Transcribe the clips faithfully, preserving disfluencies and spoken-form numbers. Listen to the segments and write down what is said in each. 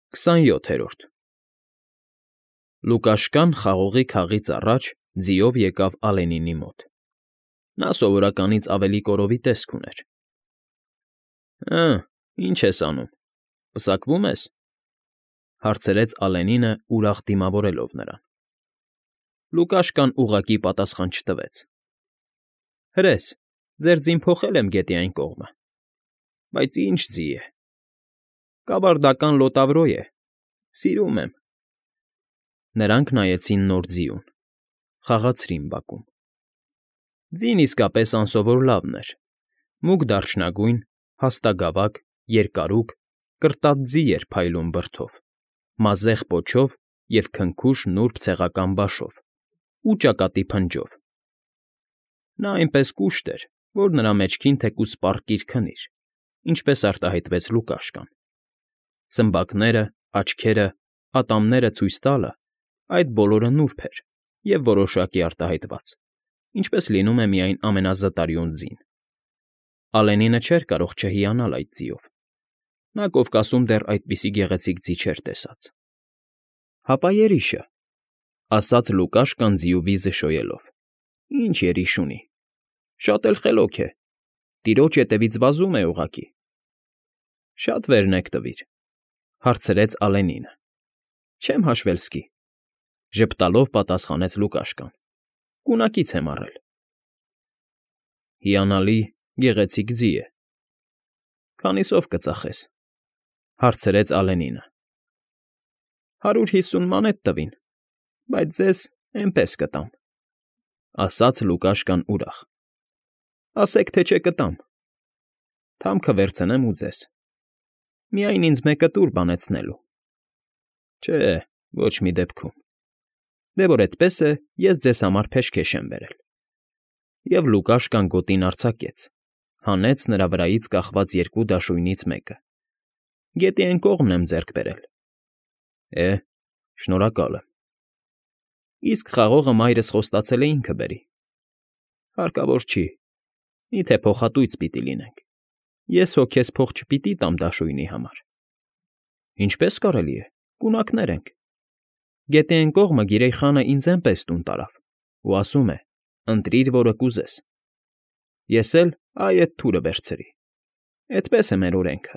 Քսանյոթերորդ Լուկաշկան խաղողի քաղից առաջ ձիով եկավ Ալենինի մոտ. նա սովորականից ավելի կորովի տեսք ուներ։ ֊ Հը, ի՞նչ ես անում, պսակվում ես,֊ հարցրեց Ալենինը ուրախ դիմավորելով նրան։ Լուկաշկան ուղղակի պատասխան չտվեց։ ֊ Հրես, ձեր ձին փոխել եմ գետի այն կողմը, բայց ի՞նչ ձի է, կավարդական լոտավրո է, սիրում եմ։ Նրանք նայեցին նոր ձիուն, խաղացրին բակում։ Ձին իսկապես անսովոր լավն էր, մուգ դարչնագույն, հաստագավակ, երկարուկ, կրտած ձի էր փայլուն բրդով, մազեղ պոչով և քնքուշ նուրբ ցեղական բաշով ու ճակատի փնջով։ Նա այնպես կուշտ էր, որ նրա մեջքին թեկուզ պառկիր քնիր, ինչպես արտահայտվեց Լուկաշկան։ Սմբակները, աչքերը, ատամները ցույց տալը, այդ բոլորը նուրբ էր և որոշակի արտահայտված, ինչպես լինում է միայն ամենազտարյուն ձին։ Ալենինը չէր կարող չհիանալ այդ ձիով. նա Կովկասում դեռ այդպիսի գեղեցիկ ձի չէր տեսած։ ֊ Հապա երիշը,֊ ասաց Լուկաշկան ձիու վիզը շոյելով,֊ ի՞նչ երիշ ունի, շատ էլ խելոք է, տիրոջ ետևից վազում է ուղղակի։ ֊ Շատ վերնեկ տվիր,֊ հարցրեց Ալենինը։ ֊ Չեմ հաշվել սկի,֊ ժպտալով պատասխանեց Լուկաշկան,֊ կունակից եմ առել։ ֊ Հիանալի, գեղեցիկ ձի է։ ֊ Քանիսով կծախես,֊ հարցրեց Ալենինը։ ֊ Հարյուր հիսուն մանետ տվին, բայց ձեզ էնպես կտամ,֊ ասաց Լուկաշկան ուրախ։ ֊ Ասեք, թե չկտամ, թամքը վերցնեմ ու ձեզ, միայն ինձ մեկը տուր բանեցնելու։ ֊ Չէ, ոչ մի դեպքում։ Դե որ էդպես է, ես ձեզ համար փեշքեշ եմ բերել։ Եվ Լուկաշկան գոտին արձակեց, հանեց նրա վրայից կախված երկու դաշույնից մեկը։ Գետի էն կողմն եմ ձեռք բերել։ ֊ Է, շնորհակալ եմ։ Իսկ խաղողը մայրս խոստացել է ինքը բերի։ ֊ Հարկավոր չի, միթե փոխատույց պիտի լինենք, ես հո քեզ փող չպիտի տամ դաշույնի համար։ ֊ Ինչպե՞ս կարելի է, կունակներ ենք։ Գետի էն կողմը գիրեի խանը ինձ էնպես տուն տարավ ու ասում է. ընտրիր, որը կուզես։ Ես էլ այ էդ թուրը վերցրի։ Էդպես է մեր օրենքը։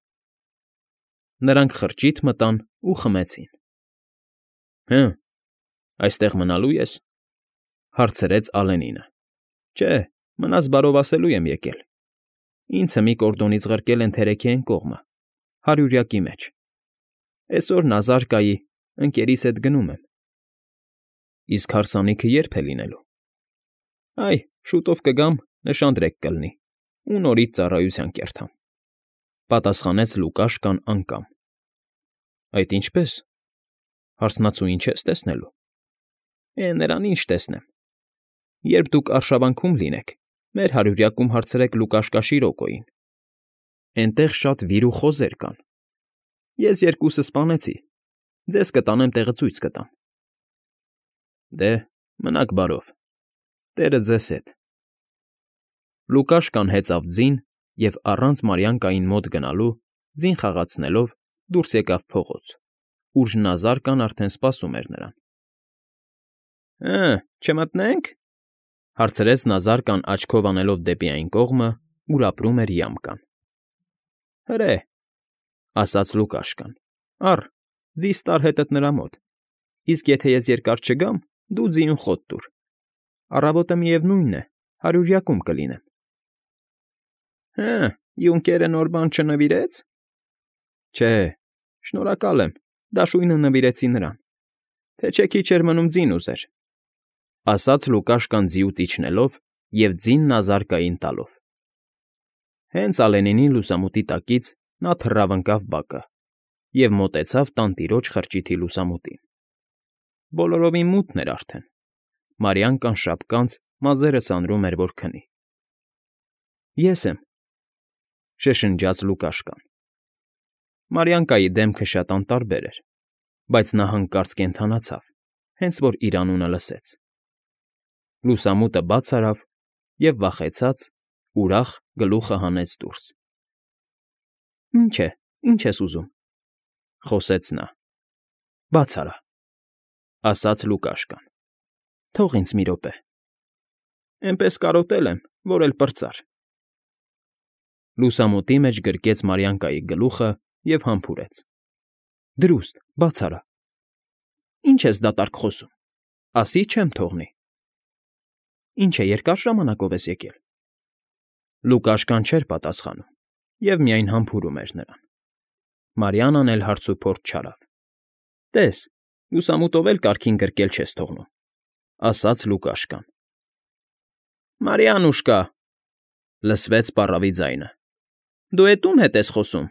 Նրանք խրճիթ մտան ու խմեցին։ ֊ Հը, այստեղ մնալո՞ւ ես,֊ հարցրեց Ալենինը։ ֊ Չէ, մնաս բարովասելու եմ եկել։ Ինձը մի կորդոնից ղրկել են թերեքի էն կողմը, հարյուրյակի մեջ։ Էսօր Նազարկայի ընկերիս հետ գնում եմ։ ֊ Իսկ հարսանիքը ե՞րբ է լինելու։ ֊ Այ, շուտով կգամ, նշանдрեք կլինի ու նորից ծառայության կերթամ,֊ պատասխանեց Լուկաշկան անկամ։ ֊ Այդ ինչպե՞ս, հարսնացուին չես տեսնելու։ ֊ Է, նրան ինչ տեսնեմ։ Երբ դուք արշավանքում լինեք, մեր հարյուրյակում հարցրեք Լուկաշկա Շիրոկոյին. էնտեղ շատ վիր ու խոզեր կան։ Ես երկուսը սպանեցի, ձեզ կտանեմ տեղը ցույց կտամ։ ֊ Դե, մնաք բարով, տերը ձեզ հետ։ Լուկաշկան հեծավ ձին և առանց Մարիանկային մոտ գնալու, ձին խաղացնելով, դուրս եկավ փողոց, ուր Նազարկան արդեն սպասում էր նրան։ ֊ Հը, չմտնե՞նք,֊ հարցրեց Նազարկան աչքով անելով դեպի այն կողմը, ուր ապրում էր յամկան։ ֊ Հրե,֊ ասաց Լուկաշկան,֊ առ, ձի ստար հետդ նրա մոտ, իսկ եթե ես երկար չգամ, դու ձիուն խոտ տուր, առավոտը միևնույն է, հարյուրյակում կլինեմ։ ֊ Հը, յունկերը նոր բան չնվիրեց։ ֊ Չէ, շնորհակալ եմ, դաշույնը նվիրեցի նրան, թե չէ քիչ էր մնում ձին ուզեր,֊ ասաց Լուկաշկան ձիուց իջնելով և ձին Նազարկային տալով։ Հենց Ալենինի լուսամուտի տակից նա թռավ ընկավ բակը և մոտեցավ տանտիրոջ խրճիթի լուսամուտին։ Բոլորովին մութն էր արդեն, Մարիանկան շապկանց մազերը սանրում էր, որ քնի։ ֊ Ես եմ,֊ շշնջաց Լուկաշկան։ Մարիանկայի դեմքը շատ անտարբեր էր, բայց նա հանկարծ կենդանացավ, հենց որ իր անունը լսեց։ Լուսամուտը բաց արավ և, վախեցած, ուրախ գլուխը հանեց դուրս։ ֊ Ինչ է, ինչ ես ուզում,֊ խոսեց նա։ Բաց արա, ասաց Լուկաշկան։ Թող ինձ մի րոպե։ Էնպես կարոտել եմ, որ էլ պրծար։ Լուսամուտի մեջ գրկեց Մարիանկայի գլուխը և համբուրեց։ Դրուստ, բաց արա։ Ինչ ես դատարկ խոսում, ասի չեմ թողնի։ Ինչ է, երկար ժամանակով ես եկել։ Լուկաշկան չէր պատասխանում և միայն համբուրում էր նրան։ Մարիանան էլ հարցուփորձ չարավ։ Տես, լուսամուտով էլ կարգին գրկել չես թողնում, ասաց Լուկաշկան։ Մարիանուշկա, լսվեց պառավի ձայնը։ Դու էդ ում հետ ես խոսում։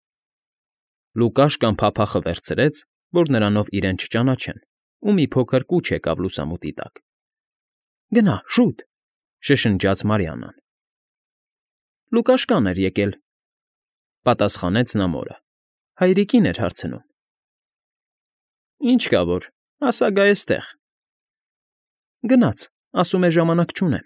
Լուկաշկան փափախը վերցրեց, որ նրանով իրեն չճանաչեն, ու մի փոքր կուչ եկավ լուսամուտի տակ։ Գնա, շուտ, շշնջաց Մարիանան։ Լուկաշկան էր եկել, պատասխանեց նա մորը։ Հայրիկին էր հարցնում։ Ինչ կա որ, ասա գա էստեղ։ Գնաց, ասում է ժամանակ չունեմ։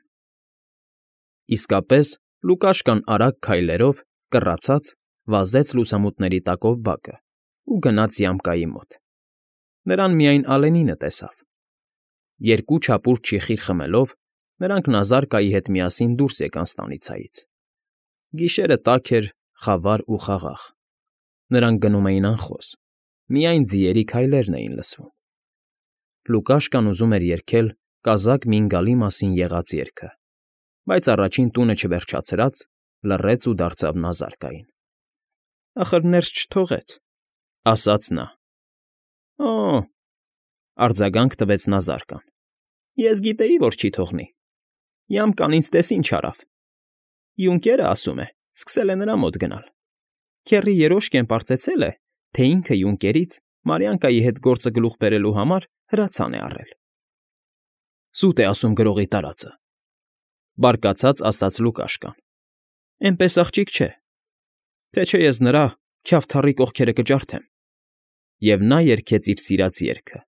Իսկապես, Լուկաշկան արագ քայլերով, կռացած, վազեց լուսամուտների տակով բակը ու գնաց Յամկայի մոտ։ Նրան միայն Ալենինը տեսավ։ Երկու չապուր չիխիր խմելով, նրանք Նազարկայի հետ միասին դուրս եկան ստանիցայից։ Գիշերը տաք էր, խավար ու խաղաղ։ Նրանք գնում էին անխոս, միայն ձիերի քայլերն էին լսվում։ Լուկաշկան ուզում էր երգել կազակ Մինգալի մասին եղած երգը, բայց առաջին տունը չվերջացրած, լռեց ու դարձավ Նազարկային։ Ախր ներս չթողեց, ասաց նա։ Օ՜, արձագանք տվեց Նազարկան։ Ես գիտեի, որ չի թողնի։ Յամկան ինձ տես ինչ արավ։ Յունկերը ասում է, սկսել է նրա մոտ գնալ։ Քեռի երոշկեն պարծեցել է, թե ինքը Յունկերից Մարիանկայի հետ գործը գլուխ բերելու համար հրացան է առել։ Սուտ է ասում գրողի տարածը, բարկացած ասաց Լուկաշկան։ Էնպես աղջիկ չէ, թե չէ ես նրա քյավթառի կողքերը կջարդեմ։ Եվ նա երգեց իր սիրած երգը։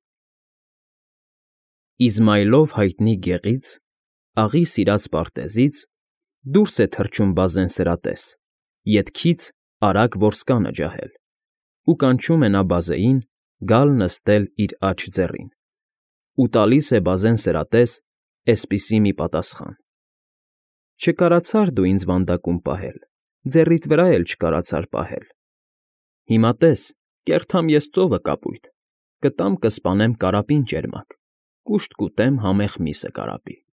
Իզմայլով հայտնի գեղից, աղի սիրած պարտեզից, դուրս է թռչում բազեն սրատես, ետքից արագ որսկանը ջահել, ու կանչում է նա բազեին գալ նստել իր աջ ձեռին, ու տալիս է բազեն սրատես էսպիսի մի պատասխան. Չկարացար դու ինձ վանդակում պահել, ձեռիդ վրա էլ չկարացար պահել։ Հիմա տես, կերթամ ես ծովը կապույտ, կտամ կսպանեմ կարապին ճերմակ, կուշտ կուտեմ համեղ միսը կարապի։